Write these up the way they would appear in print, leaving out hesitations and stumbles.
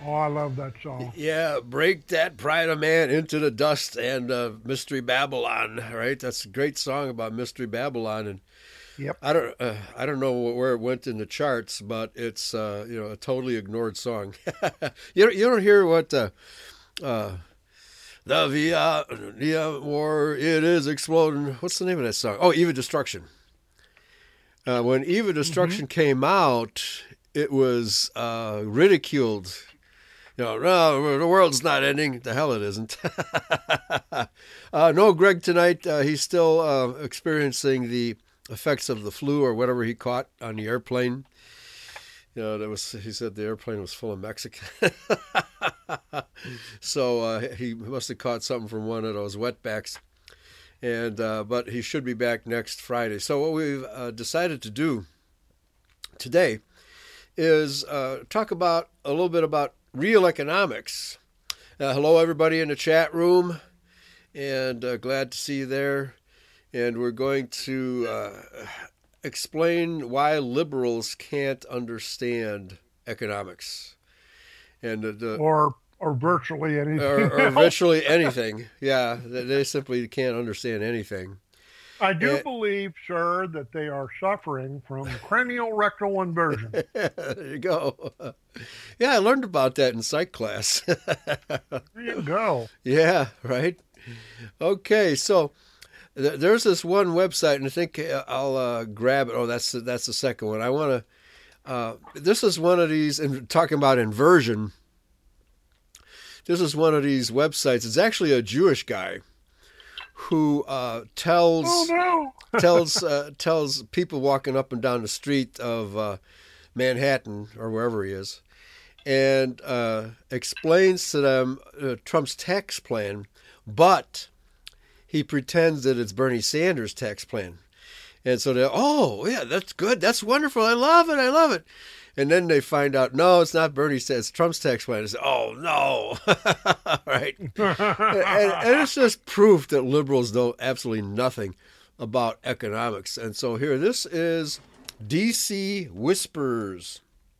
Oh, I love that song. Yeah, break that pride of man into the dust and Mystery Babylon, right? That's a great song about Mystery Babylon, and Yep. I don't know where it went in the charts, but it's a totally ignored song. You don't hear what uh, the Vietnam War, it is exploding. What's the name of that song? Oh, Eva Destruction. When Eva Hmm. Destruction came out, it was ridiculed. No, the world's not ending. The hell it isn't. No, Greg tonight, he's still experiencing the effects of the flu or whatever he caught on the airplane. He said the airplane was full of Mexicans. So he must have caught something from one of those wetbacks. But he should be back next Friday. So what we've decided to do today is talk about a little bit about real economics. Hello, everybody in the chat room, and glad to see you there. And we're going to explain why liberals can't understand economics and Or virtually anything or else. virtually anything. Yeah, they simply can't understand anything. I do And, believe, sir, that they are suffering from cranial rectal inversion. there you go. Yeah, I learned about that in psych class. There you go. Yeah, right. Okay, so there's this one website, and I think I'll grab it. Oh, that's the second one. I want to. This is one of these, and talking about inversion. This is one of these websites. It's actually a Jewish guy who Oh no. tells people walking up and down the street of Manhattan or wherever he is, and explains to them Trump's tax plan, but he pretends that it's Bernie Sanders' tax plan. And so they're, oh, yeah, that's good. That's wonderful. I love it. I love it. And then they find out, no, it's not Bernie Sanders. It's Trump's tax plan. It's, oh, no. Right. And it's just proof that liberals know absolutely nothing about economics. And so here, this is DC Whispers.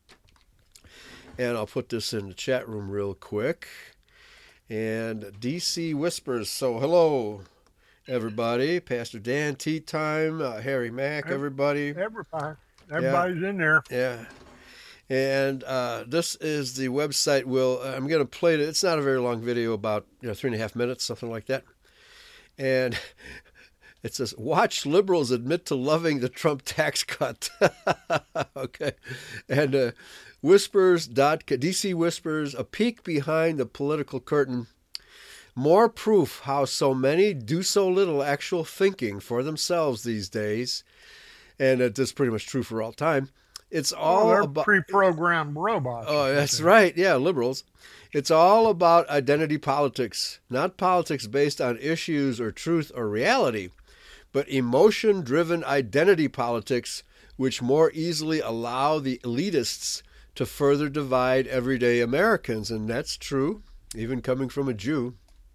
And I'll put this in the chat room real quick. And DC Whispers. So, hello, everybody. Pastor Dan, Tea Time, Harry Mack, everybody. Everybody, Yeah, everybody's in there. yeah. And this is the website. I'm going to play it. It's not a very long video, about 3.5 minutes, something like that. And it says, "Watch liberals admit to loving the Trump tax cut." Okay, and DC Whispers, a peek behind the political curtain. More proof how so many do so little actual thinking for themselves these days. And that's pretty much true for all time. It's Oh, all they're about. pre-programmed robots or Oh, that's something. right. Yeah, liberals. It's all about identity politics, not politics based on issues or truth or reality, but emotion driven identity politics, which more easily allow the elitists to further divide everyday Americans. And that's true, even coming from a Jew.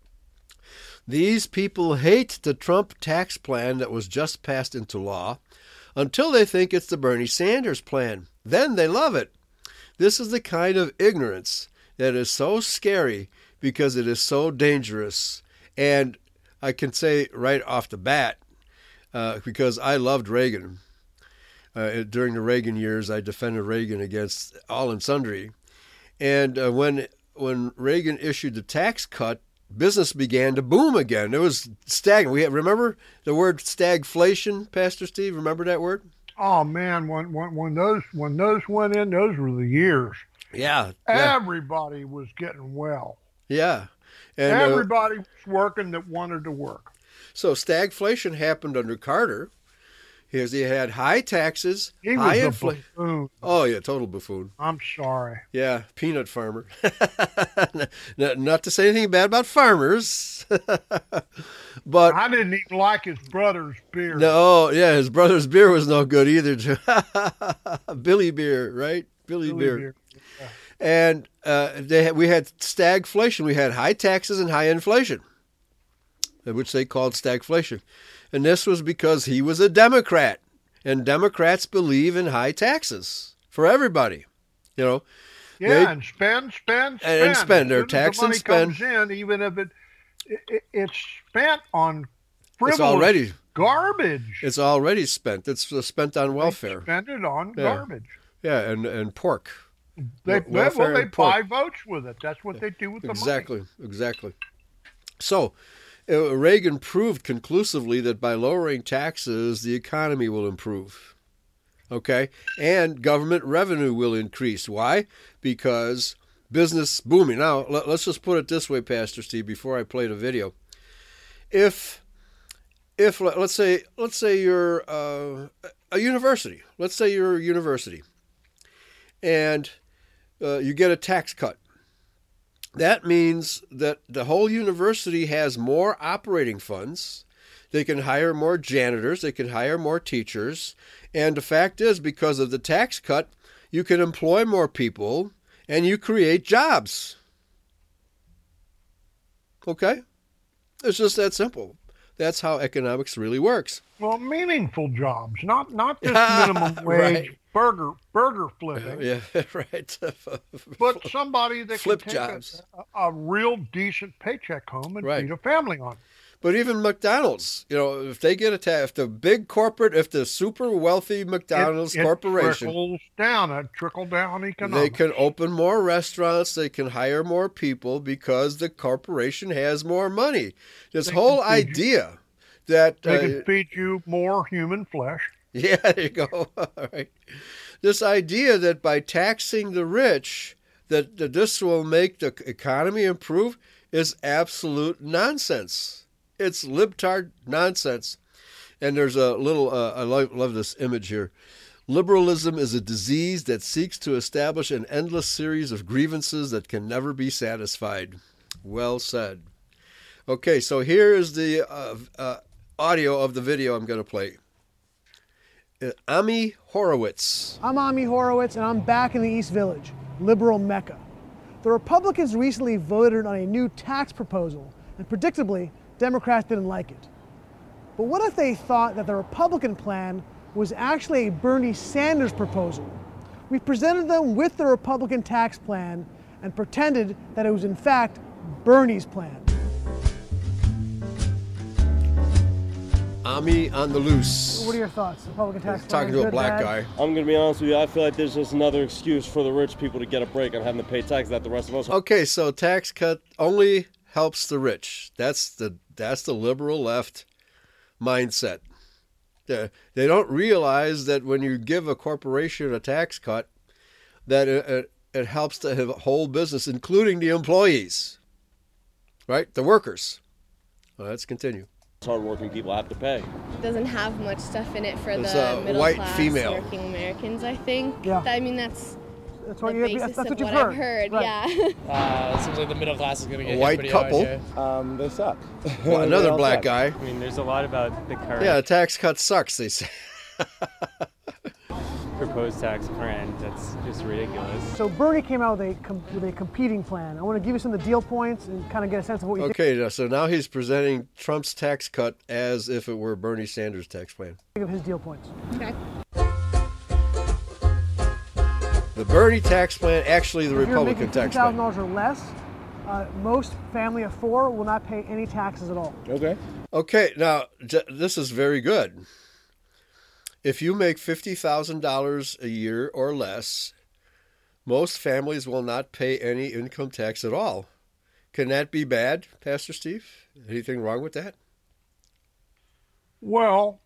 These people hate the Trump tax plan that was just passed into law until they think it's the Bernie Sanders plan. Then they love it. This is the kind of ignorance that is so scary because it is so dangerous. And I can say right off the bat, because I loved Reagan. During the Reagan years, I defended Reagan against all and sundry. And when Reagan issued the tax cut, business began to boom again. It was stagnant. Remember the word stagflation, Pastor Steve? Remember that word? Oh man, when those went in, those were the years. Yeah, yeah, Everybody was getting well. yeah. And Everybody was working that wanted to work. so stagflation happened under Carter. He had high taxes, He high was a inflation. buffoon. Oh yeah, total buffoon. I'm sorry. Yeah, peanut farmer. Not to say anything bad about farmers, but I didn't even like his brother's beer. no, yeah, his brother's beer was no good either. Billy beer, right? Billy Billy beer. beer. Yeah. And we had stagflation. We had high taxes and high inflation, which they called stagflation. And this was because he was a Democrat. And Democrats believe in high taxes for everybody. You know, and spend. And spend. Their As soon as tax the money and spend. comes in, even if it's spent on frivolous garbage. It's already spent. It's spent on welfare. They spend it on garbage. Yeah, and pork. They buy votes with it. That's what they do with the money. Exactly. So, Reagan proved conclusively that by lowering taxes, the economy will improve. Okay? And government revenue will increase. Why? Because business booming. Now, let's just put it this way, Pastor Steve, before I play the video. If let's say you're a university. Let's say you're a university. And you get a tax cut. That means that the whole university has more operating funds. They can hire more janitors. They can hire more teachers. And the fact is, because of the tax cut, you can employ more people and you create jobs. Okay? It's just that simple. That's how economics really works. Well, meaningful jobs, not this minimum wage burger flipping. Yeah, right. But somebody that flip can jobs. take a real decent paycheck home and feed a family on. But even McDonald's, if they get if the big corporate, if the super wealthy McDonald's corporation trickle down economics. They can open more restaurants, they can hire more people because the corporation has more money. This whole idea that they can feed you more human flesh. Yeah, there you go. All right. This idea that by taxing the rich, that this will make the economy improve is absolute nonsense. It's libtard nonsense. And there's a little, I love this image here. Liberalism is a disease that seeks to establish an endless series of grievances that can never be satisfied. Well said. Okay, so here is the audio of the video I'm going to play. Ami Horowitz. I'm Ami Horowitz, and I'm back in the East Village, liberal Mecca. The Republicans recently voted on a new tax proposal, and predictably, Democrats didn't like it. But what if they thought that the Republican plan was actually a Bernie Sanders proposal? We presented them with the Republican tax plan and pretended that it was in fact Bernie's plan. Ami on the loose. What are your thoughts? Republican tax plan? Talking to a black guy. I'm going to be honest with you. I feel like there's just another excuse for the rich people to get a break on having to pay taxes that the rest of us. Okay, so tax cut only helps the rich. That's the liberal left mindset. They don't realize that when you give a corporation a tax cut, that it helps the whole business, including the employees, right? The workers. Well, let's continue. Hardworking people have to pay. It doesn't have much stuff in it for it's the middle white class female. working Americans, I think. Yeah. I mean, that's what the basis that's of what what you've I've heard. Right. Yeah. It seems like the middle class is going to get A white hit pretty couple. hard here. They suck. Well, another black guy. I mean, there's a lot about the current Yeah, a tax cut sucks, they say. proposed tax plan that's just ridiculous. So Bernie came out with a competing plan. I want to give you some of the deal points and kind of get a sense of what you Okay, so now he's presenting Trump's tax cut as if it were Bernie Sanders' tax plan. think of his deal points. Okay. The Bernie tax plan, actually the If you're Republican making tax plan. $50,000 or less, most family of four will not pay any taxes at all. Okay. Okay, now this is very good. If you make $50,000 a year or less, most families will not pay any income tax at all. Can that be bad, Pastor Steve? Anything wrong with that? Well,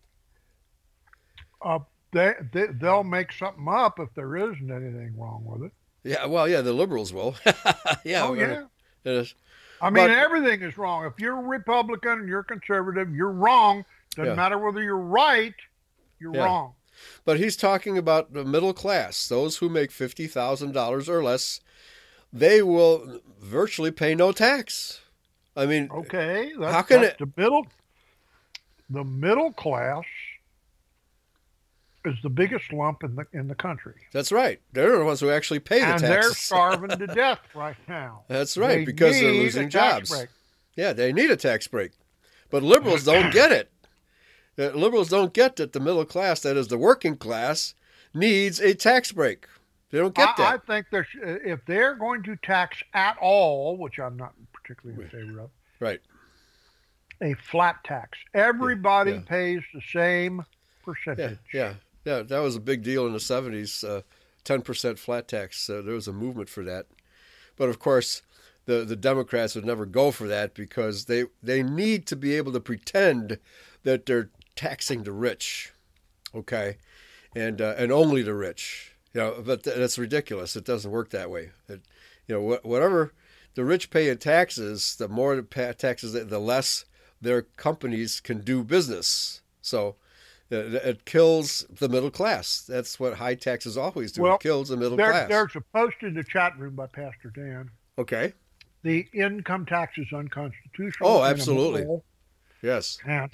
they'll make something up if there isn't anything wrong with it. Yeah, well, yeah, the liberals will. Yeah. Oh, yeah. It is. I mean, everything is wrong. If you're a Republican and you're conservative, you're wrong. Doesn't matter whether you're right, you're wrong. But he's talking about the middle class, those who make $50,000 or less. They will virtually pay no tax. I mean, okay, how can it? The middle class is the biggest lump in the country. That's right. They're the ones who actually pay the taxes. And they're starving to death right now. That's right, because they're losing jobs. Yeah, they need a tax break. But liberals don't get it. Liberals don't get that the middle class, that is the working class, needs a tax break. They don't get I that. think if they're going to tax at all, which I'm not particularly in favor of, Right. a flat tax. Everybody Yeah. pays the same Yeah. percentage. Yeah. Yeah. That was a big deal in the 70s. 10% flat tax. There was a movement for that. But of course, the Democrats would never go for that because they need to be able to pretend that they're taxing the rich, okay, and only the rich. But that's ridiculous. It doesn't work that way. Whatever the rich pay in taxes, the more taxes, the less their companies can do business. So it kills the middle class. That's what high taxes always do. Well, it kills the middle class. There's a post in the chat room by Pastor Dan. Okay. The income tax is unconstitutional. Oh, and absolutely. immoral, Yes. and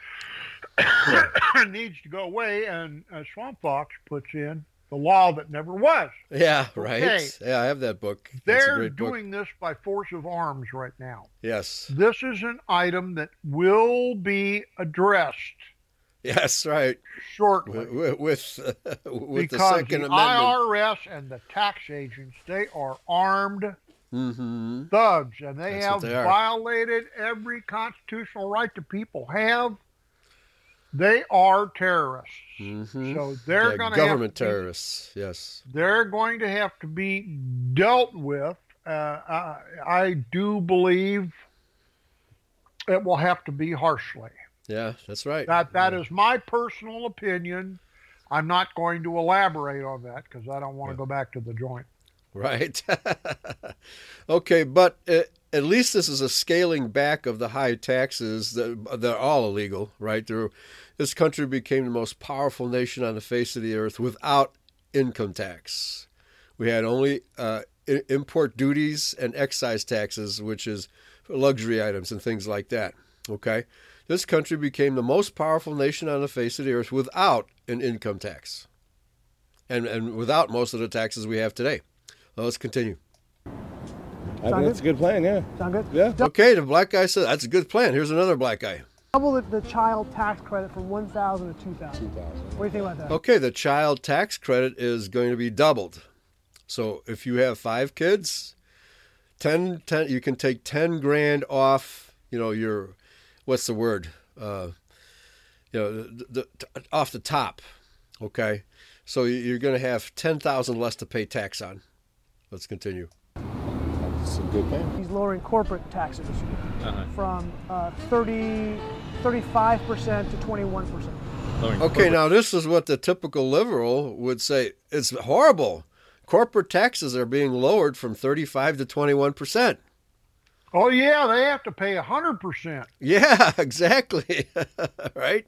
needs to go away. And Swamp Fox puts in the law that never was. Yeah, right. Okay. Yeah, I have that book. That's a They're great book. doing this by force of arms right now. Yes. This is an item that will be addressed Yes, right. shortly. With the Because Second the Amendment. IRS and the tax agents, they are armed Mm-hmm. thugs, and they That's have what they are. violated every constitutional right that people have. They are terrorists. Mm-hmm. So they're Yeah, going to government terrorists. Yes. They're going to have to be dealt with. I do believe it will have to be harshly. Yeah, that's right. That is my personal opinion. I'm not going to elaborate on that because I don't want to go back to the joint. Right. Okay, but at least this is a scaling back of the high taxes that they're all illegal, right? This country became the most powerful nation on the face of the earth without income tax. We had only import duties and excise taxes, which is luxury items and things like that. Okay? This country became the most powerful nation on the face of the earth without an income tax and without most of the taxes we have today. Well, let's continue. I think it's a good plan, yeah. Sound good? Yeah. Okay, the black guy said, that's a good plan. Here's another black guy. Double the child tax credit from $1,000 to $2,000. What do you think about that? Okay, the child tax credit is going to be doubled. So if you have 5 kids, 10, you can take 10 grand off, your, what's the word? Off the top. Okay. So you're going to have 10,000 less to pay tax on. Let's continue. That's a good plan. He's lowering corporate taxes from 35% to 21%. Okay, now this is what the typical liberal would say. It's horrible. Corporate taxes are being lowered from 35 to 21%. Oh, yeah, they have to pay 100%. Yeah, exactly. Right?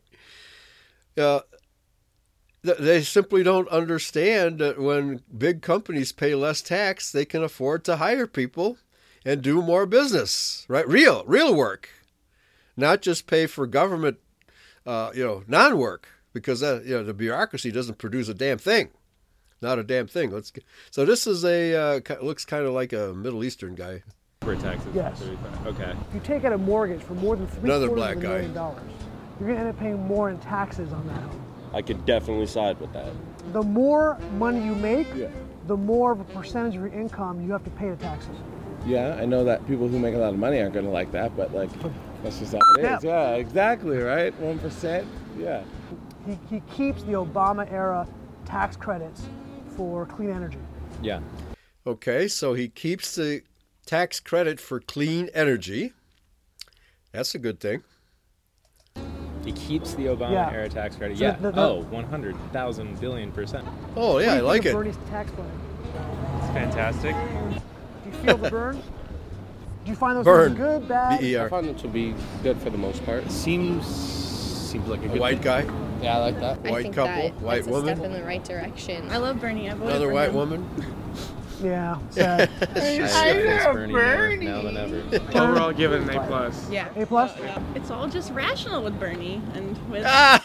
They simply don't understand that when big companies pay less tax, they can afford to hire people and do more business, right? Real work, not just pay for government, non-work, because the bureaucracy doesn't produce a damn thing, not a damn thing. So this is looks kind of like a Middle Eastern guy. For taxes. Yes. 35. Okay. If you take out a mortgage for more than Another $750 black guy. million, you're going to end up paying more in taxes on that home. I could definitely side with that. The more money you make, Yeah. the more of a percentage of your income you have to pay to taxes. Yeah, I know that people who make a lot of money aren't going to like that, but that's just how it is. Yeah, exactly, right? 1%. Yeah. He keeps the Obama era tax credits for clean energy. Yeah. Okay, so he keeps the tax credit for clean energy. That's a good thing. He keeps the Obama Yeah. era tax credit. So Yeah. the- 100,000 billion%. Oh, yeah, I What do you like think it. of Bernie's tax plan? It's fantastic. Do you feel the burn? Do you find those Burn. things good, bad? B-E-R. I find it to be good for the most part. Seems like a A good white guy, Yeah, I like that. I white think couple, that white that's a woman, step in the right direction. I love Bernie. I voted another for white him. woman. Yeah, sad. I miss Bernie more now than ever. Overall, give it an A+. Yeah. A plus? It's all just rational with Bernie and with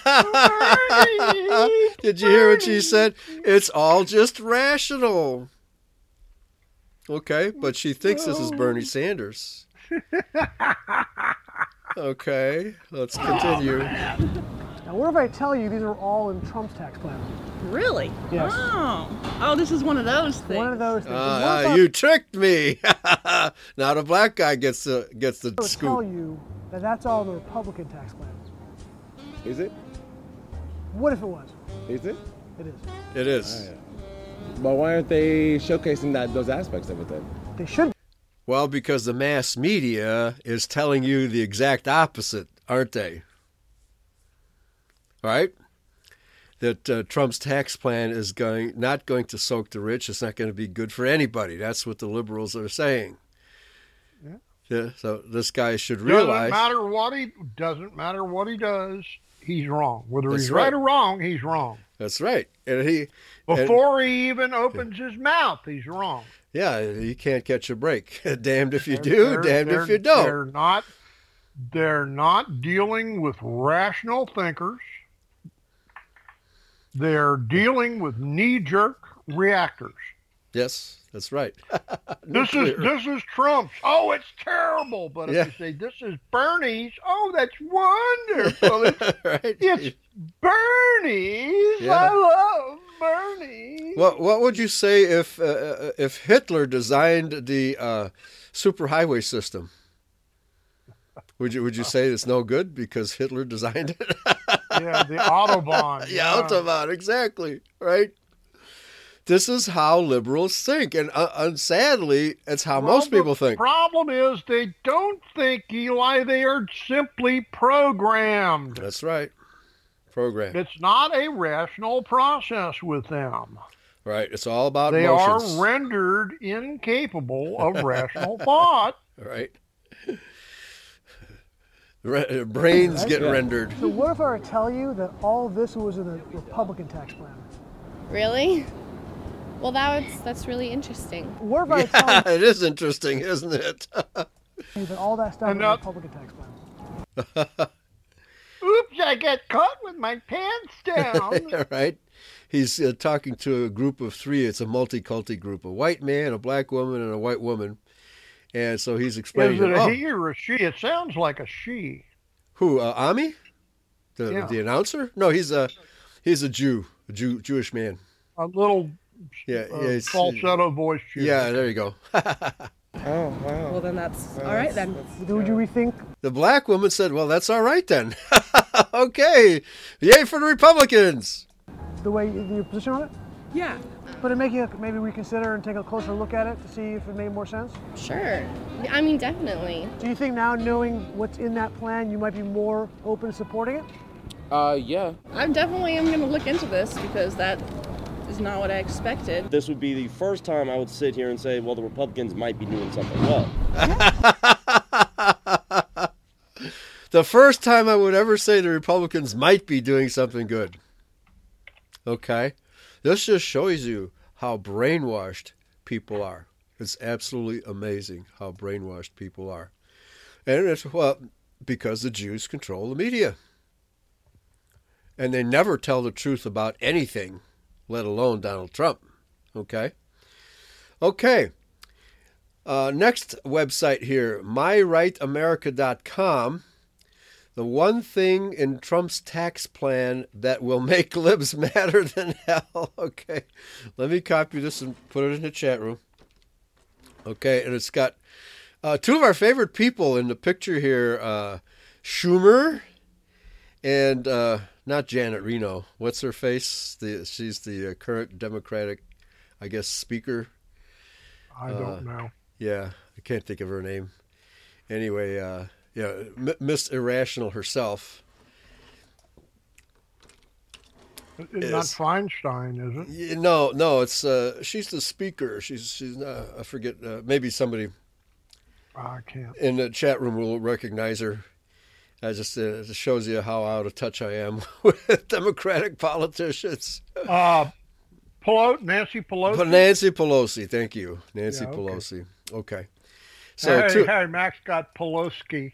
Did you hear what she said? It's all just rational. Okay, but she thinks this is Bernie Sanders. Okay, let's continue. Now, what if I tell you these are all in Trump's tax plan? Really? Yes. Oh, this is one of those things. One of those things. And what if You tricked me. Now the black guy gets the I would tell scoop. you that that's all the Republican tax plan? Is it? What if it was? Is it? It is. It is. But why aren't they showcasing those aspects of it then? They should. Well, because the mass media is telling you the exact opposite, aren't they? Right? That Trump's tax plan is not going to soak the rich. It's not going to be good for anybody. That's what the liberals are saying. Yeah. So this guy should realize. Doesn't matter what he does. He's wrong. Whether That's he's right. right or wrong, he's wrong. That's right. And Before he even opens his mouth, he's wrong. yeah, you can't catch a break. Damned if you do, damned if you don't. They're not dealing with rational thinkers. They're dealing with knee-jerk reactors. Yes, that's right. This is Trump's. Oh, it's terrible. But if you say this is Bernie's, oh, that's wonderful. It's Bernie's. Yeah. I love Bernie. What would you say if Hitler designed the superhighway system? Would you say it's no good because Hitler designed it? Yeah, the Autobahn. Yeah, Autobahn, exactly, right? This is how liberals think, and sadly, it's how most people think. The problem is they don't think, Eli. They are simply programmed. That's right, programmed. It's not a rational process with them. Right, it's all about They emotions. are rendered incapable of rational thought. Right. Brains get rendered. So what if I were to tell you that all of this was in the Republican tax plan? Really? Well, that's really interesting. What if I tell It is interesting, isn't it? you that all that stuff is in the Republican tax plan? Oops, I got caught with my pants down. Right? He's talking to a group of three. It's a multiculti group: a white man, a black woman, and a white woman. And so he's explaining. Is it a he or a she? It sounds like a she. Who? Ami? The announcer? No, he's a Jew, Jewish man. A little falsetto voice. Yeah, there you go. Oh, wow. Well, then that's all right then. Would you rethink? The black woman said, "Well, that's all right then." Okay, yay for the Republicans. The way your position on it? Yeah. But it make you maybe reconsider and take a closer look at it to see if it made more sense? Sure. I mean, definitely. Do you think now, knowing what's in that plan, you might be more open to supporting it? Yeah. I definitely am going to look into this because that is not what I expected. This would be the first time I would sit here and say, well, the Republicans might be doing something well. The first time I would ever say the Republicans might be doing something good. Okay? This just shows you how brainwashed people are. It's absolutely amazing how brainwashed people are. And it's, because the Jews control the media. And they never tell the truth about anything, let alone Donald Trump. Okay? Okay. Next website here, myrighamerica.com. The one thing in Trump's tax plan that will make libs madder than hell. Okay, let me copy this and put it in the chat room. Okay, and it's got two of our favorite people in the picture here, Schumer and not Janet Reno. What's her face? She's the current Democratic, I guess, speaker. I don't know. Yeah, I can't think of her name. Anyway, Miss Irrational herself. It's not Feinstein, is it? No, it's she's the speaker. She's not, I forget. Maybe somebody I can't. in the chat room will recognize her. I just it shows you how out of touch I am with Democratic politicians. Nancy Pelosi. Nancy Pelosi, thank you, Nancy Yeah, okay. Pelosi. Okay. So hey, Max got Pelosi.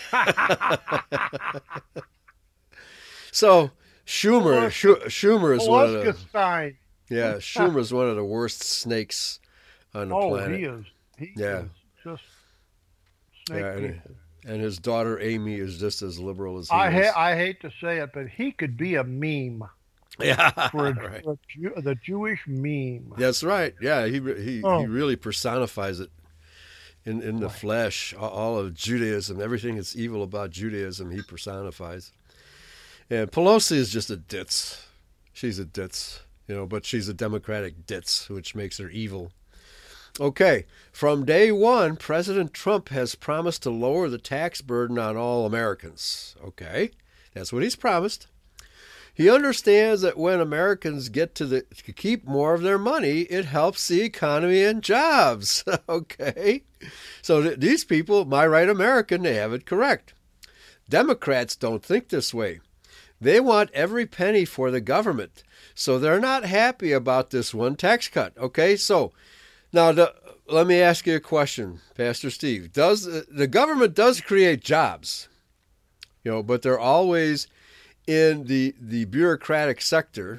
So Schumer is one of the Schumer is one of the worst snakes on the planet. He is. He Yeah. is just snake people. And his daughter Amy is just as liberal as he is. I hate to say it, but he could be a meme. Yeah, for right. The Jewish meme. That's right. Yeah, he really personifies it in the flesh. All of Judaism, everything that's evil about Judaism, he personifies. And Pelosi is just a ditz. She's a ditz, but she's a Democratic ditz, which makes her evil. Okay, from day one, President Trump has promised to lower the tax burden on all Americans. Okay, that's what he's promised. He understands that when Americans get to keep more of their money, it helps the economy and jobs. Okay, so these people, my right American, they have it correct. Democrats don't think this way. They want every penny for the government, so they're not happy about this one tax cut. Okay, so now let me ask you a question, Pastor Steve. The government does create jobs, but they're always in the bureaucratic sector.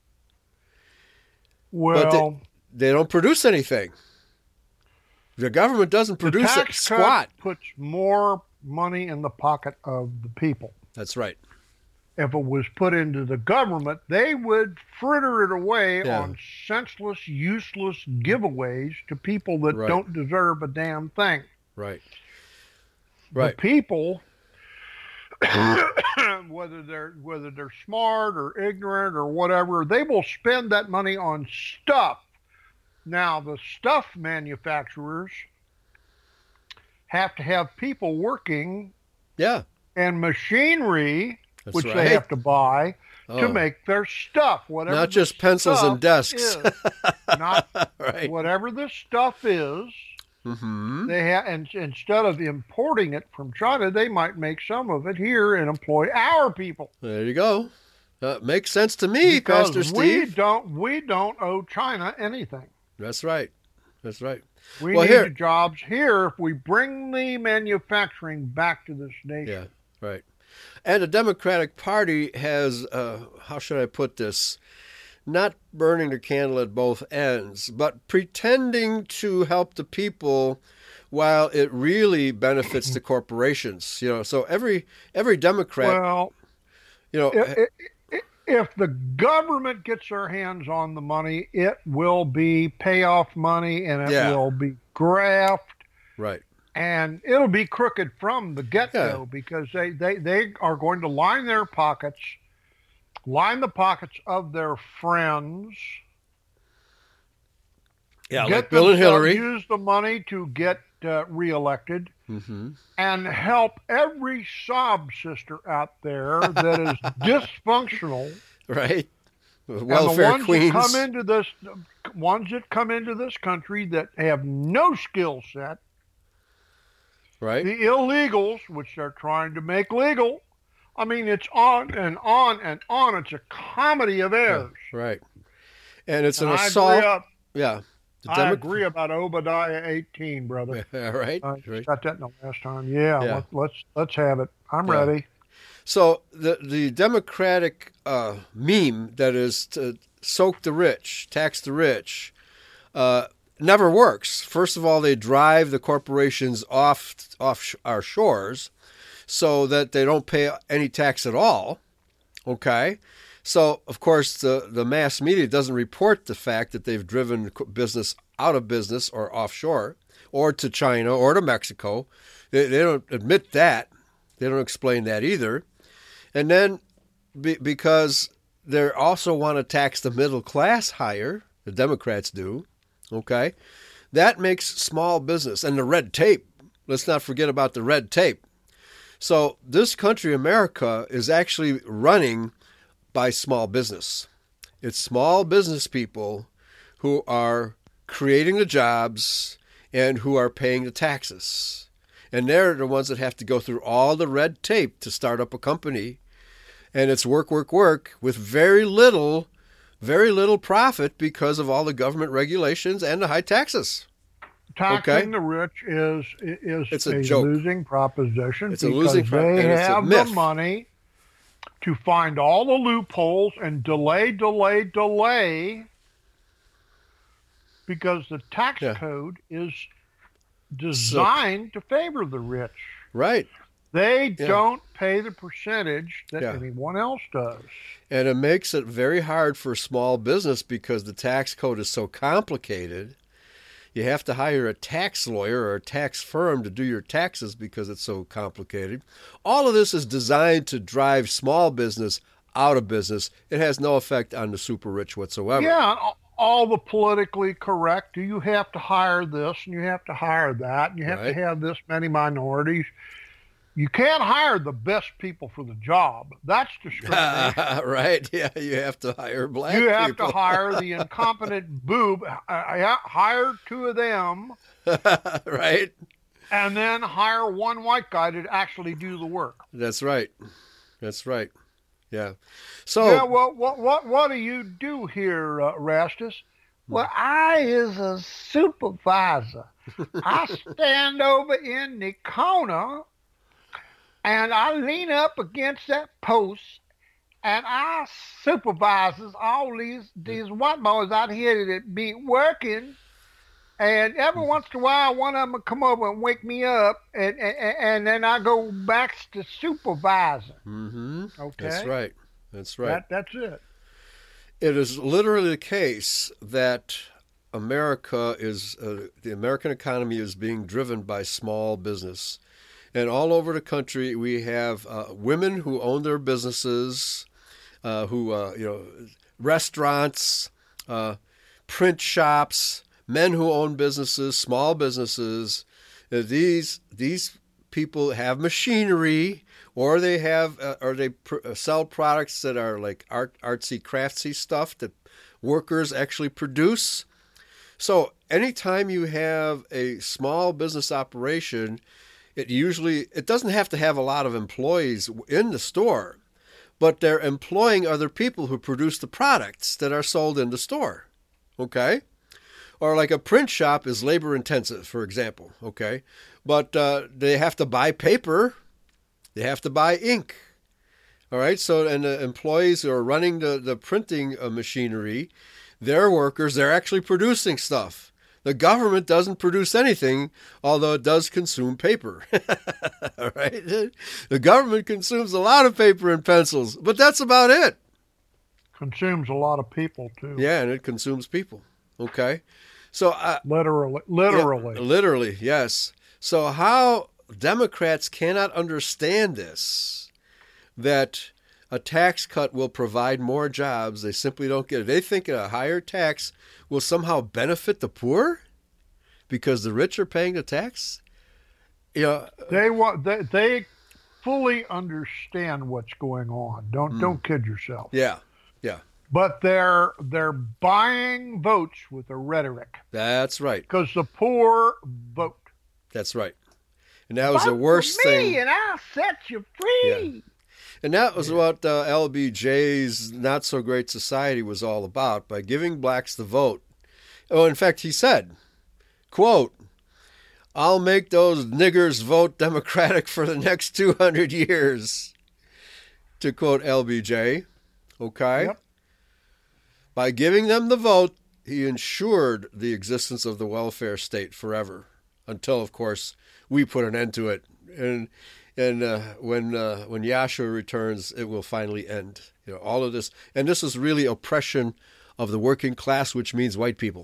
Well, but they don't produce anything. The government doesn't produce the tax squat. Cut puts more money in the pocket of the people. That's right. If it was put into the government, they would fritter it away on senseless, useless giveaways to people that don't deserve a damn thing. Right. The people, whether they're smart or ignorant or whatever, they will spend that money on stuff. Now, the stuff manufacturers have to have people working. Yeah. And machinery. That's which right. they have to buy to make their stuff. Whatever not just pencils and desks. Not right. Whatever the stuff is. Mm-hmm. They have, and instead of importing it from China, they might make some of it here and employ our people. There you go. Makes sense to me, because Pastor Steve. We don't owe China anything. That's right. That's right. We need the jobs here if we bring the manufacturing back to this nation. Yeah, right. And the Democratic Party has, how should I put this, not burning the candle at both ends, but pretending to help the people while it really benefits the corporations. So every Democrat. Well, if the government gets their hands on the money, it will be payoff money and it will be graft. Right. And it'll be crooked from the get-go because they are going to line the pockets of their friends. Yeah, like Bill and Hillary. Use the money to get reelected and help every sob sister out there that is dysfunctional. Right. Welfare and the ones queens. Ones that come into this country that have no skill set. Right. The illegals, which they're trying to make legal. I mean, it's on and on and on. It's a comedy of errors. Right. And it's an assault. I agree about Obadiah 18, brother. Right. I got that in the last time. Yeah. Let's have it. I'm ready. So the Democratic meme that is to soak the rich, tax the rich, never works. First of all, they drive the corporations off our shores so that they don't pay any tax at all. Okay? So, of course, the mass media doesn't report the fact that they've driven business out of business or offshore or to China or to Mexico. They don't admit that. They don't explain that either. And then because they also want to tax the middle class higher, the Democrats do, okay, that makes small business and the red tape. Let's not forget about the red tape. So this country, America, is actually running by small business. It's small business people who are creating the jobs and who are paying the taxes. And they're the ones that have to go through all the red tape to start up a company. And it's work with very little profit because of all the government regulations and the high taxes. Taxing the rich is a losing proposition. It's a losing proposition. They have the money to find all the loopholes and delay, because the tax code is designed to favor the rich. Right. They Yeah. don't pay the percentage that Yeah. anyone else does. And it makes it very hard for small business because the tax code is so complicated. You have to hire a tax lawyer or a tax firm to do your taxes because it's so complicated. All of this is designed to drive small business out of business. It has no effect on the super rich whatsoever. Yeah, all the politically correct. You have to hire this and you have to hire that and you have Right. to have this many minorities. You can't hire the best people for the job. That's discrimination. Right? Yeah, you have to hire black You have people. to hire the incompetent boob. Hire two of them, Right? and then hire one white guy to actually do the work. That's right. That's right. Yeah. So Yeah. Well, what do you do here, Rastus? Well, I is a supervisor. I stand over in the corner, and I lean up against that post, and I supervises all these white boys out here that be working. And every once in a while, one of them will come over and wake me up, and then I go back to supervising. Mm-hmm. Okay, That's right. That's right. That's it. It is literally the case that America is the American economy is being driven by small business, and all over the country we have women who own their businesses, restaurants, print shops, men who own businesses, small businesses. These people have machinery, or they have, sell products that are like artsy, craftsy stuff that workers actually produce. So anytime you have a small business operation, it doesn't have to have a lot of employees in the store, but they're employing other people who produce the products that are sold in the store. Okay? Or like a print shop is labor intensive, for example. Okay? But they have to buy paper. They have to buy ink. All right? So, and the employees who are running the printing machinery, they're workers. They're actually producing stuff. The government doesn't produce anything, although it does consume paper. All right? The government consumes a lot of paper and pencils, but that's about it. Consumes a lot of people, too. Yeah, and it consumes people. Okay? So literally. Yeah, literally, yes. So how Democrats cannot understand this, that a tax cut will provide more jobs, they simply don't get it. They think a higher tax will somehow benefit the poor because the rich are paying the tax. They fully understand what's going on. Don't kid yourself. Yeah. But they're buying votes with the rhetoric. That's right. Because the poor vote. That's right. And that was the worst thing. And I'll set you free. Yeah. And that was what LBJ's Not So Great Society was all about, by giving blacks the vote. Oh, in fact, he said, quote, "I'll make those niggers vote Democratic for the next 200 years," to quote LBJ. Okay? Yep. By giving them the vote, he ensured the existence of the welfare state forever, until, of course, we put an end to it. And when Yahshua returns, it will finally end. All of this, and this is really oppression of the working class, which means white people.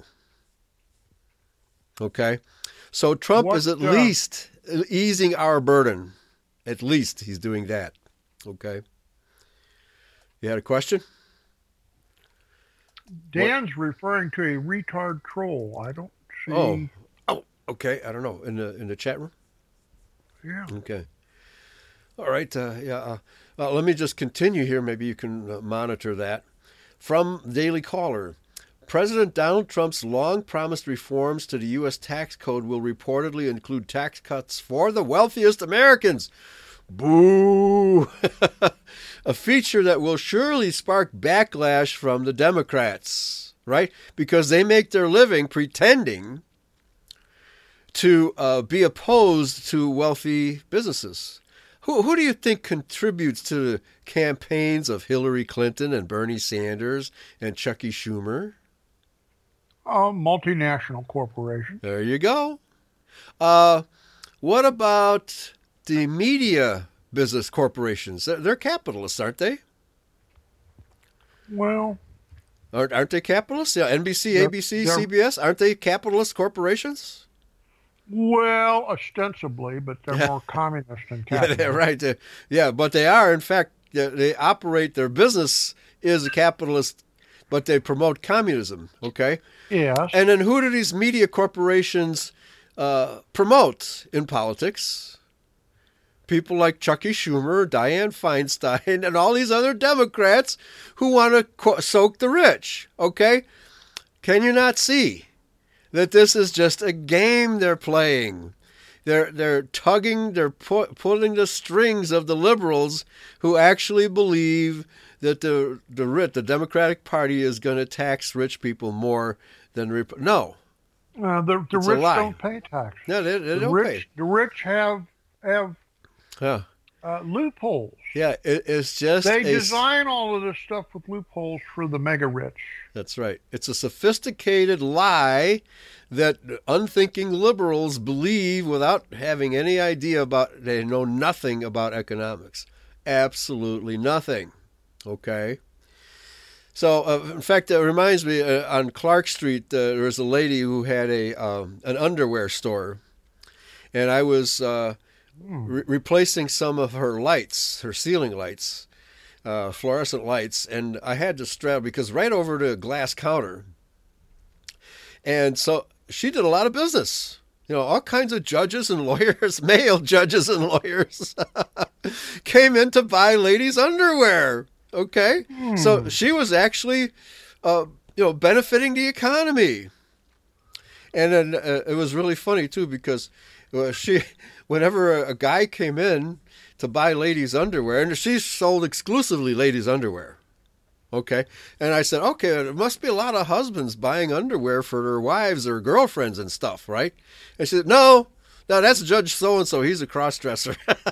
Okay, so Trump is at least easing our burden. At least he's doing that. Okay. You had a question? Dan's referring to a retard troll. I don't see. Oh, okay. I don't know. In the chat room? Yeah. Okay. All right. Let me just continue here. Maybe you can monitor that. From Daily Caller, President Donald Trump's long-promised reforms to the U.S. tax code will reportedly include tax cuts for the wealthiest Americans. Boo! A feature that will surely spark backlash from the Democrats, right? Because they make their living pretending to be opposed to wealthy businesses. Who do you think contributes to the campaigns of Hillary Clinton and Bernie Sanders and Chucky Schumer? Multinational corporation. There you go. What about the media business corporations. They're capitalists, aren't they? Well, aren't they capitalists? Yeah, NBC, ABC, they're- CBS, aren't they capitalist corporations? well, ostensibly, but they're more communist than Yeah, capitalist. they're right. Yeah, but they are. In fact, they operate. Their business is a capitalist, but they promote communism. Okay. Yes. And then who do these media corporations promote in politics? People like Chucky Schumer, Dianne Feinstein, and all these other Democrats who want to soak the rich. Okay? Can you not see that this is just a game they're playing? They're tugging, they're pulling the strings of the liberals who actually believe that the Democratic Party is going to tax rich people more than no. The It's a rich lie. don't pay tax. No, they The don't pay. rich, the rich have Yeah. loopholes. Yeah, it's just They design all of this stuff with loopholes for the mega rich. That's right. It's a sophisticated lie that unthinking liberals believe without having any idea about. They know nothing about economics. Absolutely nothing. Okay. So, in fact, it reminds me on Clark Street there was a lady who had an underwear store, and I was replacing some of her lights, her ceiling lights, fluorescent lights, and I had to straddle because right over to a glass counter. And so she did a lot of business. All kinds of judges and lawyers, male judges and lawyers, came in to buy ladies' underwear. Okay? So she was actually, benefiting the economy. And then it was really funny, too, because whenever a guy came in to buy ladies' underwear, and she sold exclusively ladies' underwear. Okay. And I said, okay, there must be a lot of husbands buying underwear for their wives or girlfriends and stuff, right? And she said, no, that's Judge so-and-so. He's a cross-dresser.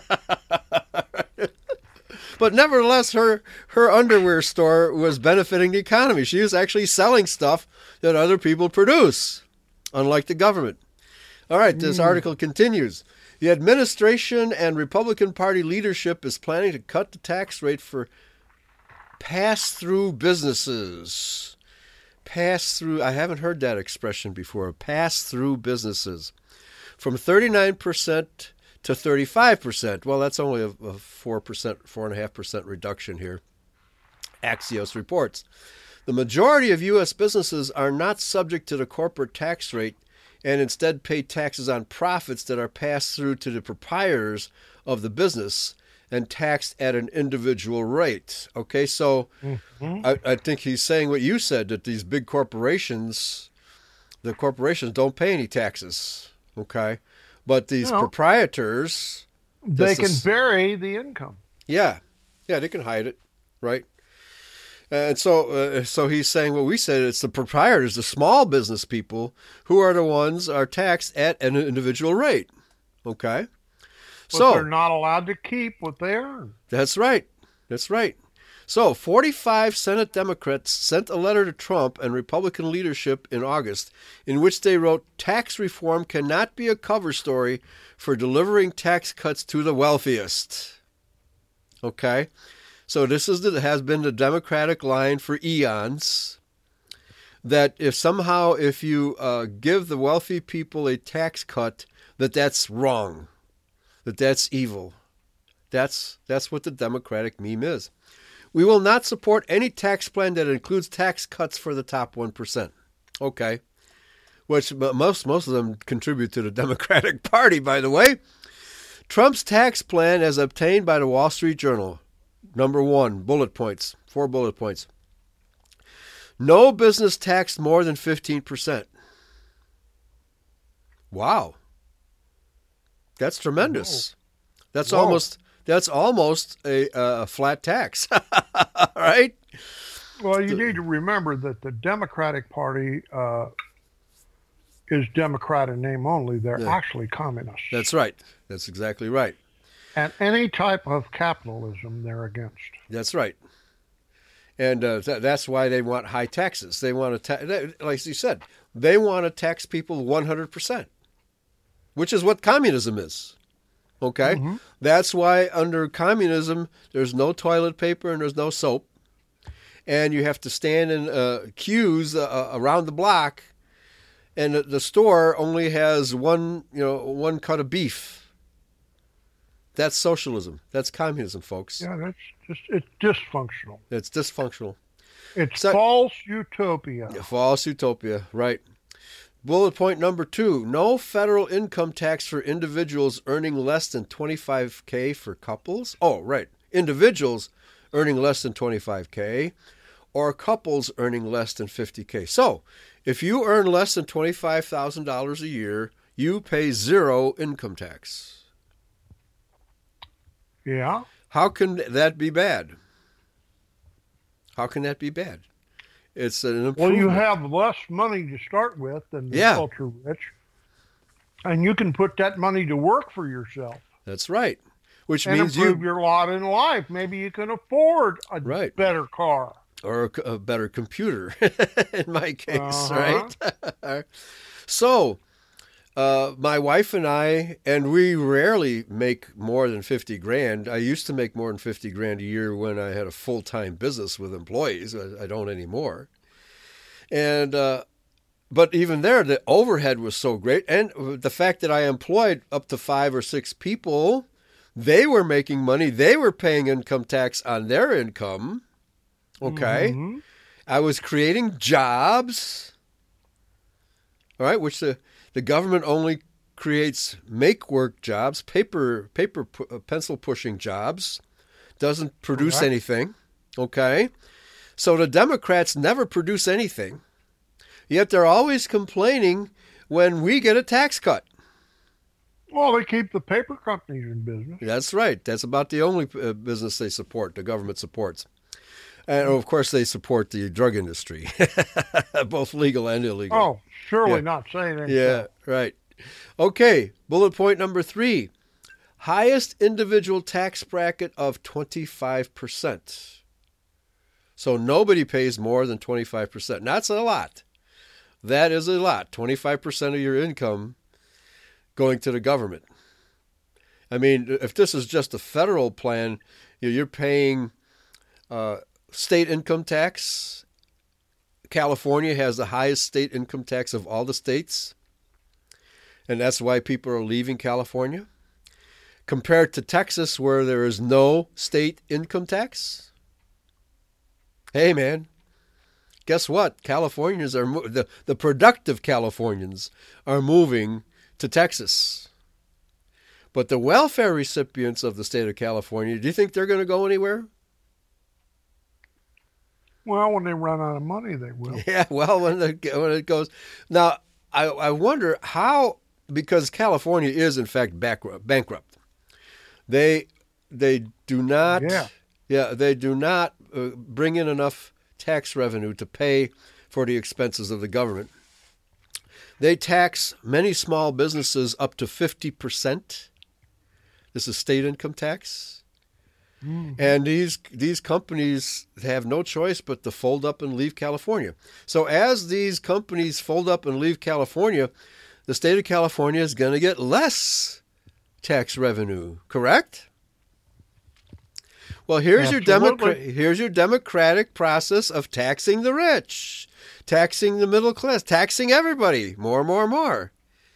But nevertheless, her underwear store was benefiting the economy. She was actually selling stuff that other people produce, unlike the government. All right, this article continues. The administration and Republican Party leadership is planning to cut the tax rate for pass-through businesses. Pass-through, I haven't heard that expression before, pass-through businesses. From 39% to 35%. Well, that's only a 4.5% reduction here. Axios reports. The majority of U.S. businesses are not subject to the corporate tax rate and instead pay taxes on profits that are passed through to the proprietors of the business and taxed at an individual rate. Okay, so I think he's saying what you said, that these big corporations, the corporations don't pay any taxes. Okay, but these proprietors, they can vary the income. Yeah, they can hide it, right? And so he's saying what we said. It's the proprietors, the small business people, who are the ones are taxed at an individual rate. Okay, but they're not allowed to keep what they earn. That's right. That's right. So 45 Senate Democrats sent a letter to Trump and Republican leadership in August in which they wrote, tax reform cannot be a cover story for delivering tax cuts to the wealthiest. Okay? So this has been the Democratic line for eons, that if you give the wealthy people a tax cut, that's wrong, that's evil. That's what the Democratic meme is. We will not support any tax plan that includes tax cuts for the top 1%. Okay. Which most of them contribute to the Democratic Party, by the way. Trump's tax plan, as obtained by the Wall Street Journal. Number 1, bullet points. 4 bullet points. No business taxed more than 15%. Wow. That's tremendous. Whoa. That's almost a flat tax, right? Well, you need to remember that the Democratic Party is Democrat in name only. They're actually communists. That's right. That's exactly right. And any type of capitalism they're against. That's right. And that's why they want high taxes. They want to, like you said, they want to tax people 100%, which is what communism is. Okay? Mm-hmm. That's why under communism, there's no toilet paper and there's no soap. And you have to stand in queues around the block, and the store only has one cut of beef. That's socialism. That's communism, folks. Yeah, it's dysfunctional. It's dysfunctional. It's false utopia. Yeah, false utopia, right. Bullet point number 2, no federal income tax for individuals earning less than $25K for couples. Oh, right. Individuals earning less than $25K or couples earning less than $50K. So, if you earn less than $25,000 a year, you pay 0 income tax. Yeah. How can that be bad? How can that be bad? It's an improvement. Well, you have less money to start with than the ultra rich, and you can put that money to work for yourself. That's right. Which and means improve your lot in life. Maybe you can afford a better car. Or a better computer, in my case, right? So, my wife and I, and we rarely make more than 50 grand. I used to make more than 50 grand a year when I had a full-time business with employees. I don't anymore. And, but even there, the overhead was so great. And the fact that I employed up to 5 or 6 people, they were making money. They were paying income tax on their income. Okay. Mm-hmm. I was creating jobs. All right, which the government only creates make-work jobs, pencil pushing jobs, doesn't produce anything. Okay, so the Democrats never produce anything, yet they're always complaining when we get a tax cut. Well, they keep the paper companies in business. That's right. That's about the only business they support. The government supports. And, of course, they support the drug industry, both legal and illegal. Oh, surely not saying anything. Yeah, right. Okay, bullet point number 3. Highest individual tax bracket of 25%. So nobody pays more than 25%. That's a lot. That is a lot. 25% of your income going to the government. I mean, if this is just a federal plan, you're paying... state income tax. California has the highest state income tax of all the states. And that's why people are leaving California. Compared to Texas, where there is no state income tax. Hey, man, guess what? Californians are the productive Californians are moving to Texas. But the welfare recipients of the state of California, do you think they're going to go anywhere? Well, when they run out of money, they will. Yeah, well, when it goes. Now, I wonder how, because California is, in fact, bankrupt. They do not, they do not bring in enough tax revenue to pay for the expenses of the government. They tax many small businesses up to 50%. This is state income tax. And these companies have no choice but to fold up and leave California. So as these companies fold up and leave California, the state of California is going to get less tax revenue, correct? Well, here's your democratic process of taxing the rich, taxing the middle class, taxing everybody, more.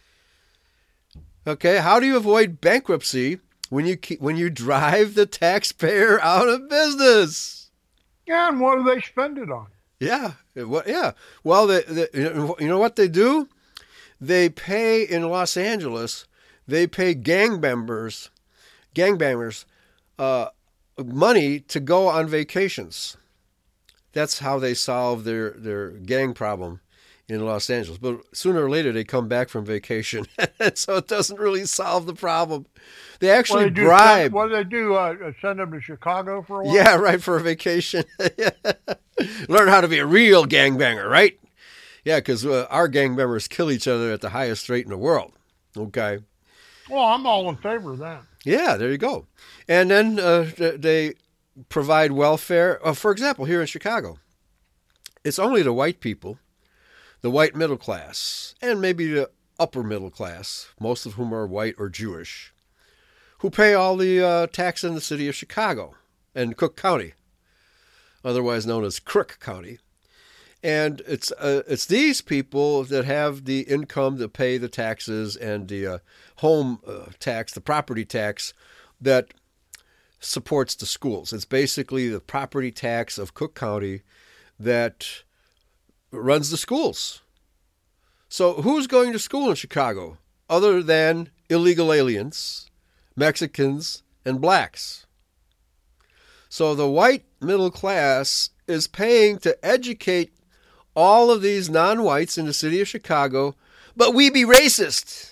Okay, how do you avoid bankruptcy when you drive the taxpayer out of business? Yeah, and what do they spend it on? Yeah. Well, you know what they do? They pay in Los Angeles. They pay gangbangers, money to go on vacations. That's how they solve their gang problem in Los Angeles. But sooner or later, they come back from vacation. So it doesn't really solve the problem. They actually bribe. What do they do? Send them to Chicago for a while? Yeah, right, for a vacation. Learn how to be a real gangbanger, right? Yeah, because our gang members kill each other at the highest rate in the world. Okay. Well, I'm all in favor of that. Yeah, there you go. And then they provide welfare. For example, here in Chicago, it's only the white people, the white middle class, and maybe the upper middle class, most of whom are white or Jewish, who pay all the tax in the city of Chicago and Cook County, otherwise known as Crook County. And it's these people that have the income to pay the taxes and the home tax, the property tax, that supports the schools. It's basically the property tax of Cook County that runs the schools. So who's going to school in Chicago other than illegal aliens, Mexicans, and blacks? So the white middle class is paying to educate all of these non-whites in the city of Chicago, but we be racist.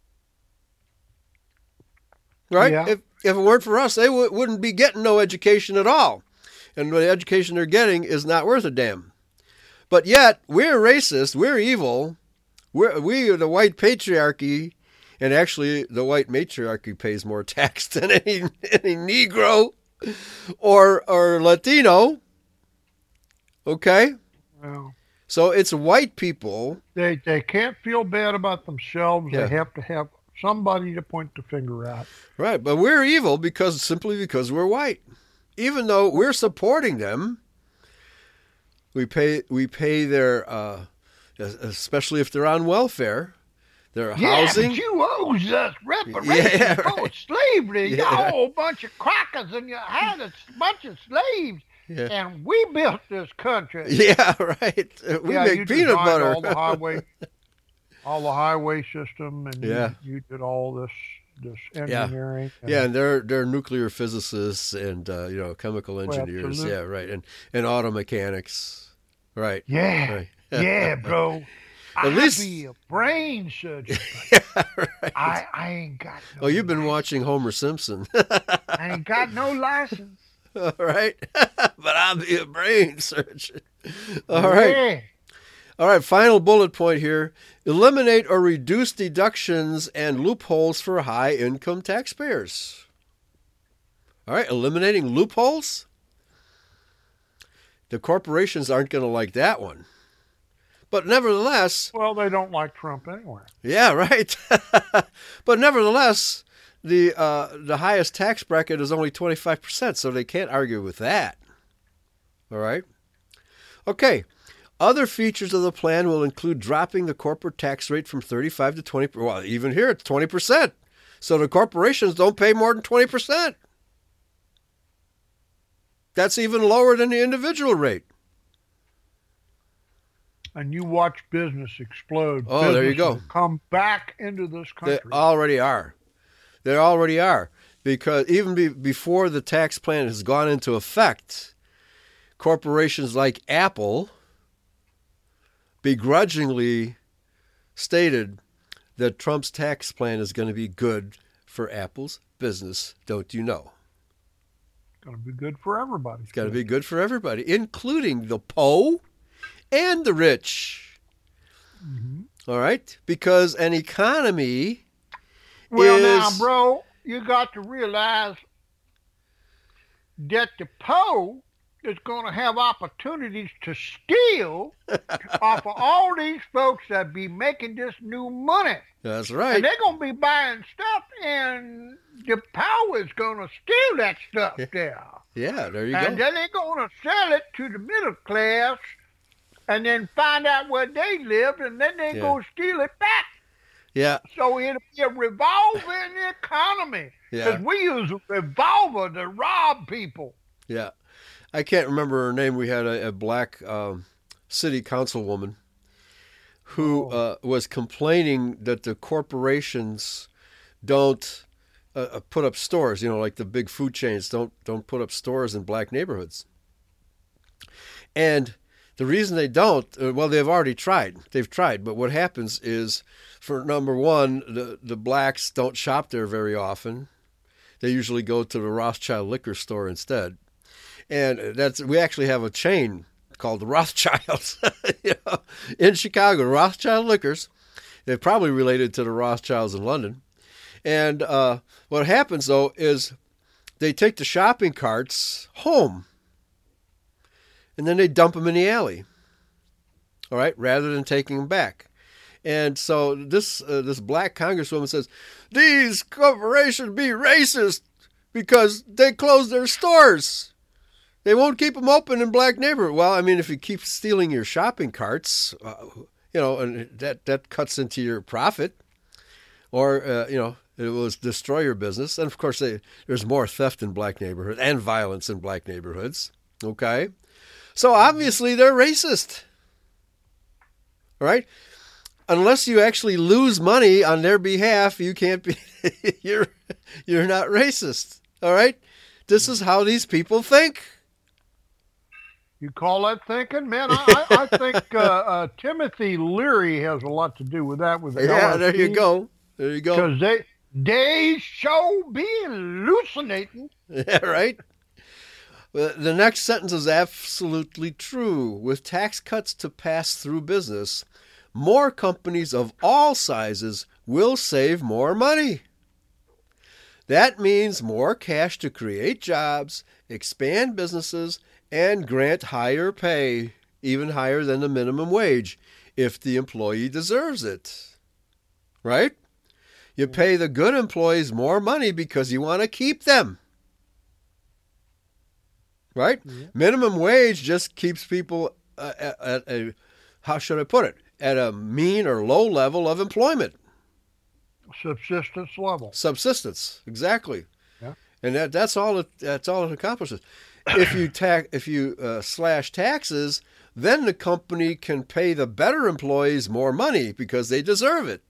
Right? Yeah. If it weren't for us, they wouldn't be getting no education at all. And the education they're getting is not worth a damn. But yet, we're racist, we're evil, we are the white patriarchy, and actually the white matriarchy pays more tax than any Negro or Latino. Okay? Well, so it's white people. They can't feel bad about themselves. Yeah. They have to have somebody to point the finger at. Right, but we're evil simply because we're white. Even though we're supporting them, we pay their, especially if they're on welfare, their housing. Yeah, but you owes us reparations for slavery. Yeah, You're a right. whole bunch of crackers, and you had a bunch of slaves. Yeah. And we built this country. Yeah, right. We make you peanut designed butter. all the highway system, and Yeah. you did all this engineering. Yeah, and they're nuclear physicists and chemical engineers. absolutely. Yeah, right, and auto mechanics. Right. Yeah, Right. yeah, bro. At least be a brain surgeon. yeah, right. I ain't got no. Oh, you've been watching Homer Simpson. I ain't got no license. All right. But I'll be a brain surgeon. All right. Yeah. All right, final bullet point here. Eliminate or reduce deductions and loopholes for high-income taxpayers. All right, eliminating loopholes? The corporations aren't going to like that one. But nevertheless... Well, they don't like Trump anyway. Yeah, right. But nevertheless, the highest tax bracket is only 25%, so they can't argue with that. All right? Okay. Other features of the plan will include dropping the corporate tax rate from 35 to 20%. Well, even here it's 20%. So the corporations don't pay more than 20%. That's even lower than the individual rate. And you watch business explode. Oh, there you go. Businesses come back into this country. They already are. They already are. Because even before the tax plan has gone into effect, corporations like Apple begrudgingly stated that Trump's tax plan is going to be good for Apple's business, don't you know? It's going to be good for everybody. It's got to be good for everybody, including the po and the rich. Mm-hmm. All right? Because an economy Well, is... now, bro, you got to realize that the po is going to have opportunities to steal off of all these folks that be making this new money. That's right. And they're going to be buying stuff, and the power is going to steal that stuff there. Yeah, there you And go. then they're going to sell it to the middle class and then find out where they lived, and then they go steal it back. Yeah. So it'll be a revolving economy. Yeah. Because we use a revolver to rob people. Yeah. I can't remember her name. We had a black city councilwoman who was complaining that the corporations don't put up stores, like the big food chains don't put up stores in black neighborhoods. And the reason they don't, well, they've already tried. They've tried. But what happens is, for number one, the blacks don't shop there very often. They usually go to the Rothschild liquor store instead. And we actually have a chain called the Rothschilds in Chicago, Rothschild Liquors. They're probably related to the Rothschilds in London. And what happens, though, is they take the shopping carts home, and then they dump them in the alley, all right, rather than taking them back. And so this black congresswoman says, these corporations be racist because they close their stores. They won't keep them open in black neighborhoods. Well, I mean, if you keep stealing your shopping carts, and that cuts into your profit, or, it will destroy your business. And, of course, there's more theft in black neighborhoods and violence in black neighborhoods. Okay? So, obviously, they're racist. All right? Unless you actually lose money on their behalf, you can't be, you're not racist. All right? This is how these people think. You call that thinking? Man, I think Timothy Leary has a lot to do with that. With the yeah, LSD, there you go. There you go. Because they show be hallucinating. Yeah, right? Well, the next sentence is absolutely true. With tax cuts to pass through business, more companies of all sizes will save more money. That means more cash to create jobs, expand businesses, and grant higher pay, even higher than the minimum wage, if the employee deserves it. Right? You pay the good employees more money because you want to keep them. Right? Yeah. Minimum wage just keeps people at a, how should I put it, at a mean or low level of employment. Subsistence level. Subsistence, exactly. Yeah. And that's all it accomplishes. If you slash taxes, then the company can pay the better employees more money because they deserve it.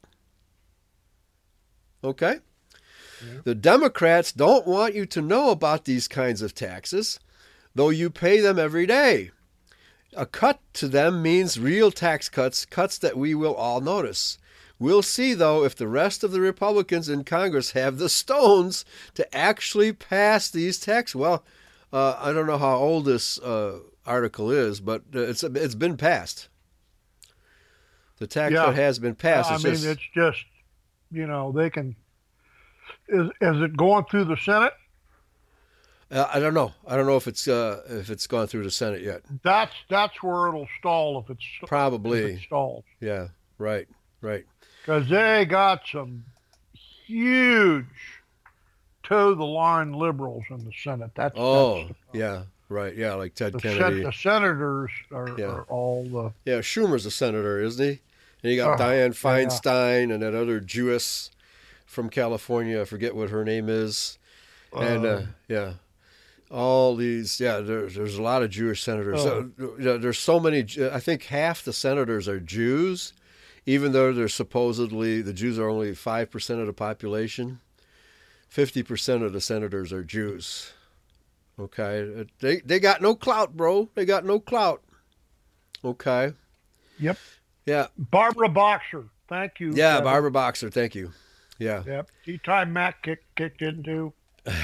Okay? Yeah. The Democrats don't want you to know about these kinds of taxes, though you pay them every day. A cut to them means real tax cuts that we will all notice. We'll see, though, if the rest of the Republicans in Congress have the stones to actually pass these taxes. Well, I don't know how old this article is, but it's been passed. The tax cut has been passed. It's just, they can. Is it going through the Senate? I don't know. I don't know if it's gone through the Senate yet. That's where it'll stall if it's probably if it stalls. Yeah. Right. Because they got some huge toe-the-line liberals in the Senate. That's yeah, right, yeah, like Ted Kennedy. The senators are all the... Yeah, Schumer's a senator, isn't he? And you got Dianne Feinstein and that other Jewess from California. I forget what her name is. And, all these, there's a lot of Jewish senators. There's so many, I think half the senators are Jews, even though they're supposedly, the Jews are only 5% of the population. 50% of the senators are Jews. Okay? They got no clout, bro. They got no clout. Okay? Yep. Yeah. Barbara Boxer. Thank you. Yeah, Kevin. Barbara Boxer. Thank you. Yeah. Yep. T-Time Mac kicked into.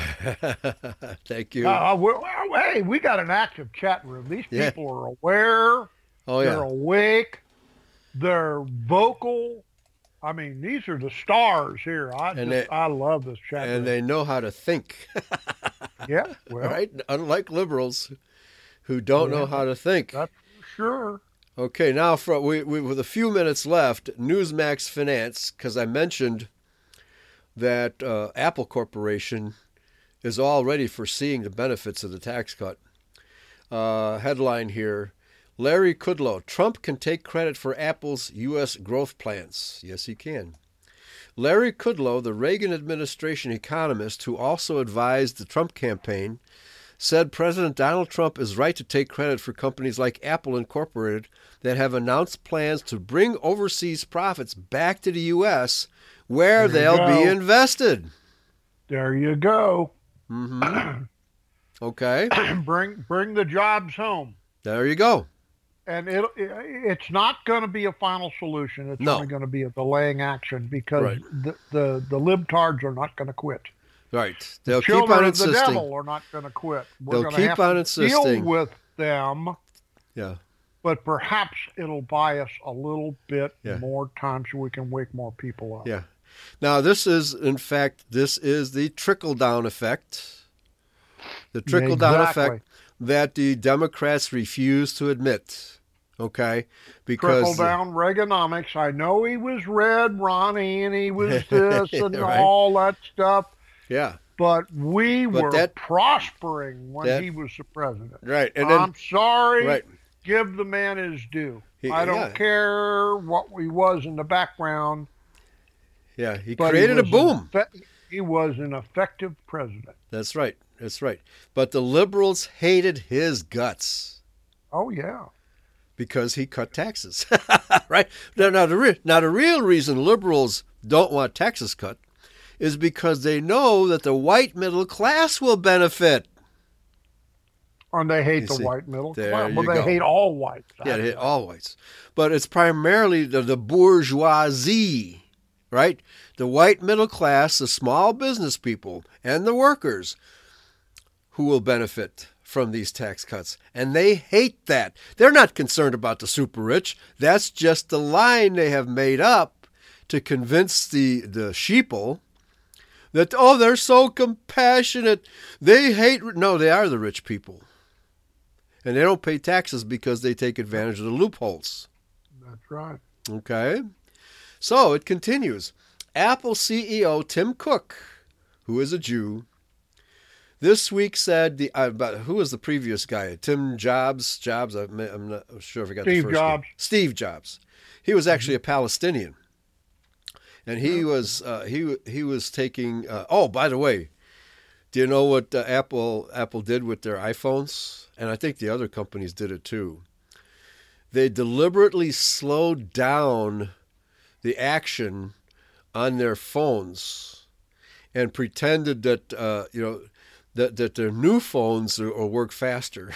Thank you. Hey, we got an active chat room. These people are aware. Oh, yeah. They're awake. They're vocal. I mean, these are the stars here. I love this chat room. And they know how to think. Yeah, well. Right? Unlike liberals who don't know how to think. That's for sure. Okay, now with a few minutes left, Newsmax Finance, because I mentioned that Apple Corporation is already foreseeing the benefits of the tax cut. Headline here, Larry Kudlow, Trump can take credit for Apple's U.S. growth plans. Yes, he can. Larry Kudlow, the Reagan administration economist who also advised the Trump campaign, said President Donald Trump is right to take credit for companies like Apple Incorporated that have announced plans to bring overseas profits back to the U.S. where they'll be invested. There you go. Mm-hmm. Okay. Bring the jobs home. There you go. And it's not going to be a final solution. It's only going to be a delaying action because the libtards are not going to quit. Right. They'll keep on insisting. The devil are not going to quit. They'll keep on insisting. Deal with them. Yeah. But perhaps it'll buy us a little bit more time so we can wake more people up. Yeah. Now, this is the trickle-down effect. The trickle-down effect that the Democrats refuse to admit. Okay, because trickle down Reaganomics. I know he was Red Ronnie and he was this and right. all that stuff. Yeah. But we were that, prospering when he was the president. Right. And I'm sorry. Right. Give the man his due. I don't care what he was in the background. Yeah, he created a boom. He was an effective president. That's right. That's right. But the liberals hated his guts. Oh, yeah. Because he cut taxes. Right? Now, the real reason liberals don't want taxes cut is because they know that the white middle class will benefit. And they hate the white middle class. Well, they hate all whites. Yeah, they hate all whites. But it's primarily the bourgeoisie, right? The white middle class, the small business people, and the workers who will benefit from these tax cuts. And they hate that. They're not concerned about the super rich. That's just the line they have made up to convince the sheeple that, oh, they're so compassionate. They hate... No, they are the rich people. And they don't pay taxes because they take advantage of the loopholes. That's right. Okay. So it continues. Apple CEO Tim Cook, who is a Jew, this week said who was the previous guy? Tim Jobs. I'm not sure if I got the first name. Steve Jobs. He was actually a Palestinian, and he was taking. Oh, by the way, do you know what Apple did with their iPhones? And I think the other companies did it too. They deliberately slowed down the action on their phones and pretended that that their new phones will work faster.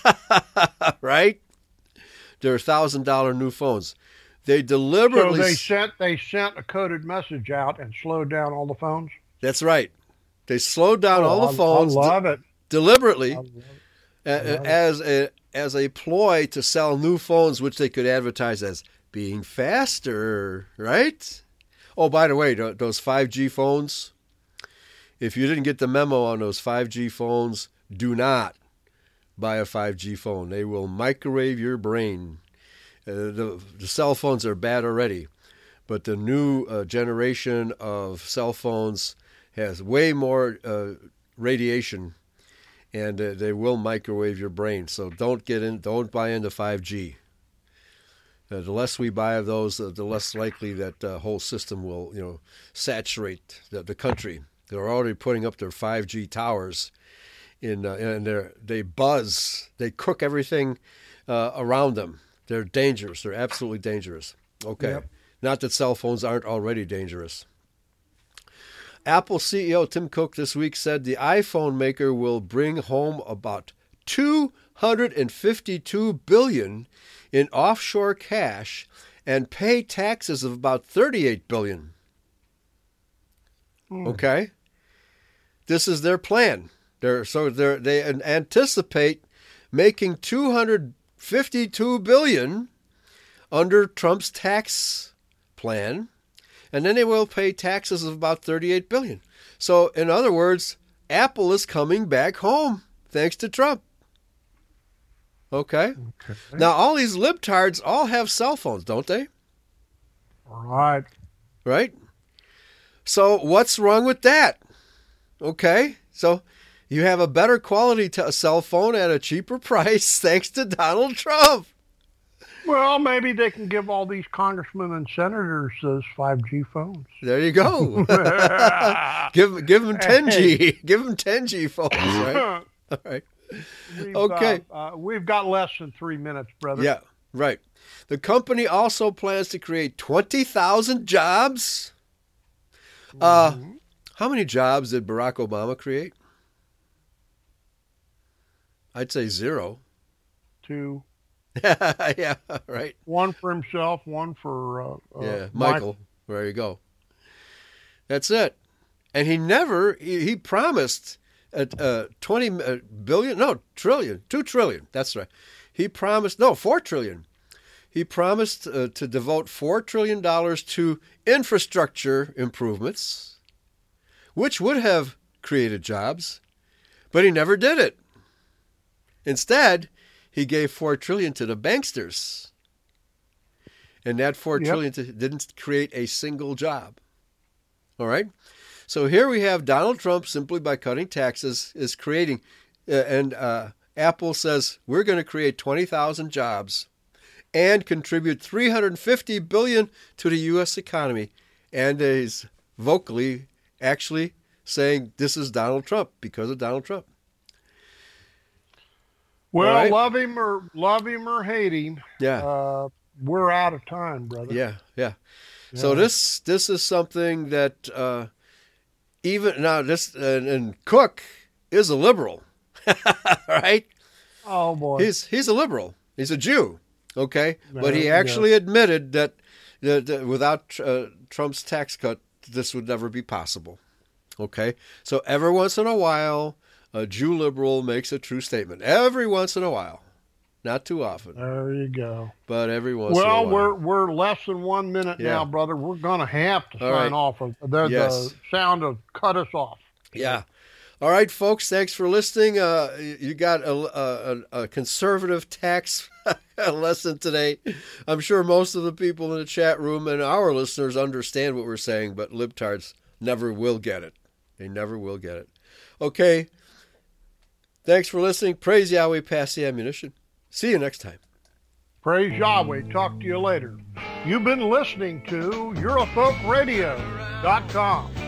Right? They're $1,000 new phones. They deliberately So they sent a coded message out and slowed down all the phones? That's right. They slowed down all the phones. I love it. Deliberately as a ploy to sell new phones, which they could advertise as being faster, right? Oh, by the way, those 5G phones, if you didn't get the memo on those 5G phones, do not buy a 5G phone. They will microwave your brain. The cell phones are bad already, but the new generation of cell phones has way more radiation, and they will microwave your brain. So don't buy into 5G. The less we buy of those, the less likely that the whole system will, saturate the country. They're already putting up their 5G towers, and they buzz, they cook everything around them. They're dangerous. They're absolutely dangerous. Okay, yep. Not that cell phones aren't already dangerous. Apple CEO Tim Cook this week said the iPhone maker will bring home about $252 billion in offshore cash and pay taxes of about $38 billion. Okay? This is their plan. They anticipate making $252 billion under Trump's tax plan, and then they will pay taxes of about $38 billion. So, in other words, Apple is coming back home thanks to Trump. Okay? Now, all these libtards all have cell phones, don't they? Right. Right? So what's wrong with that? Okay? So you have a better quality cell phone at a cheaper price thanks to Donald Trump. Well, maybe they can give all these congressmen and senators those 5G phones. There you go. give them 10G. Give them 10G phones, right? All right. We've got less than 3 minutes, brother. Yeah, right. The company also plans to create 20,000 jobs. How many jobs did Barack Obama create? I'd say 0. 2. Yeah, right. 1 for himself, 1 for Michael. There you go. That's it. And he promised 20 billion, no, trillion, 2 trillion. That's right. He promised, 4 trillion. He promised to devote $4 trillion to infrastructure improvements, which would have created jobs, but he never did it. Instead, he gave $4 trillion to the banksters. And that $4 trillion didn't create a single job. All right? So here we have Donald Trump, simply by cutting taxes, is creating, Apple says, we're going to create 20,000 jobs and contribute $350 billion to the U.S. economy. And is vocally actually saying this is Donald Trump because of Donald Trump. Well, right. love him or hate him. Yeah. We're out of time, brother. Yeah. So this is something that even now and Cook is a liberal, right? Oh boy, he's a liberal. He's a Jew, okay, but he actually admitted that without Trump's tax cut, this would never be possible. Okay, so every once in a while, a Jew liberal makes a true statement. Every once in a while. Not too often. There you go. But every once in a while. Well, we're less than 1 minute now, brother. We're going to have to sign off. The sound of cut us off. Yeah. All right, folks. Thanks for listening. You got a conservative tax lesson today. I'm sure most of the people in the chat room and our listeners understand what we're saying, but libtards never will get it. They never will get it. Okay. Thanks for listening. Praise Yahweh, pass the ammunition. See you next time. Praise Yahweh. Talk to you later. You've been listening to EurofolkRadio.com.